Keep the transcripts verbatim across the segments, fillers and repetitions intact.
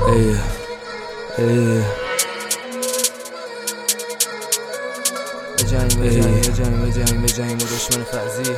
ای ای بجنگ بجنگ بجنگ بجنگ بجنگ با دشمن فرضی.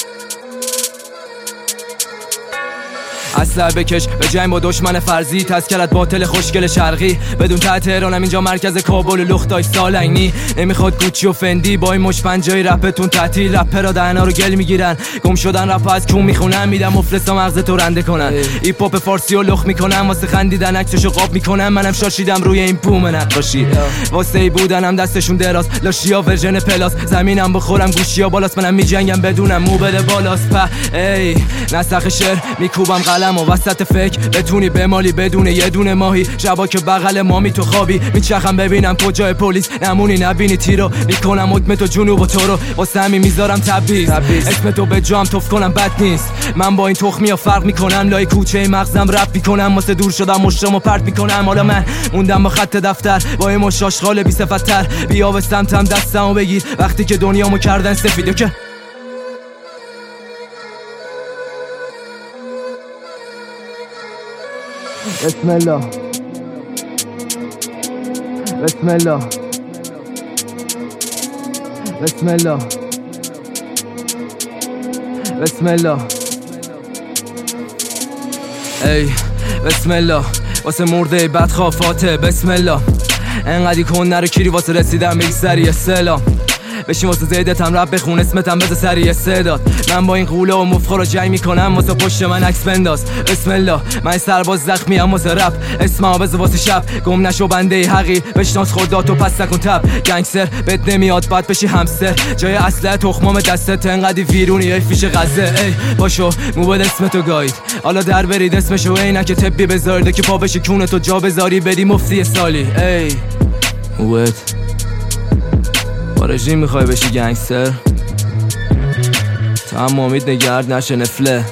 اسلحه بکش به جنگ با دشمن فرضی، تذکرت باطل خوشگل شرقی. بدون ته تهرانم اینجا مرکز کابل و لختای سالنگی. نمیخواد گوچی و فندی با این مش پنجای رپتون تعطیل. رپرها دهنا رو گل میگیرن، گم شدن رپ از کون میخونن. میدم مفلسا مغزت رو رنده کنن، هیپ هاپ فارسی رو لخ میکنن. واسه خندیدن عکسشو قاب میکنن، منم شاشیدم روی این بوم نقاشی. واسه ای بودنم دستشون دراز، لاشیا ورژن پلاس. زمینم بخورم گوشیا بالاست، منم میجنگم بدونم مو بده بالاست. په ای نسخ شعر میکوبم قلم و وسط فکر بتونی بمالی بدون یه دونه ماهی. شبا که بغل مامی تو خوابی میچخم ببینم کجای پلیس نمونی نبینی تیرو. میکنم حکم تو جنوب و تو رو واسه همین میذارم تبریز. اسم تو به جام توف کنم بد نیست، من با این تخمی ها فرق میکنم. لای کوچه مغزم رپ میکنم، واسه دور شدم مشتمو پرت میکنم. حالا من موندم با خط دفتر با این مش آشغال بی صفت‌تر. بیا به سمتم دستمو بگیر وقتی که دنیامو کردن سفید. که بسم الله بسم الله بسم الله بسم الله ای بسم الله واسه مرده بدخوافاته. بسم الله انقدی کن نرو کیری واسه رسیدم به یک سری استعلام. بشین واسه زیدتم رب بخون اسمتم بذار سری استعداد. من با این قوله و مفخر رو جنگ میکنم، واسه پشت من عکس بنداز. بسم الله من سرباز زخمی ام واسه رپ. اسمم بذار واسه شب گم نشو بنده حقی. بشناس خوداتو پس نکن تب. گنگستر بد نمیاد بعد بشی همستر. جای اسلحه تخمام دستت انقدی ویرونی ای فیش غزه. ای باشو موبایل اسمتو گاید حالا در برید اسمشو عینک طبی بذارده که پا بشی کونتو جا بذاری بدی مفتی سالی. ای موبایل با رژیم میخوای بشی گنگستر، تا هم امید نگرد نشه نفله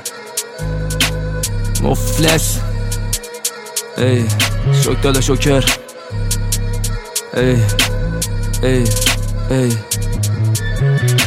مفلس. ای شک داده شکر. ای ای ای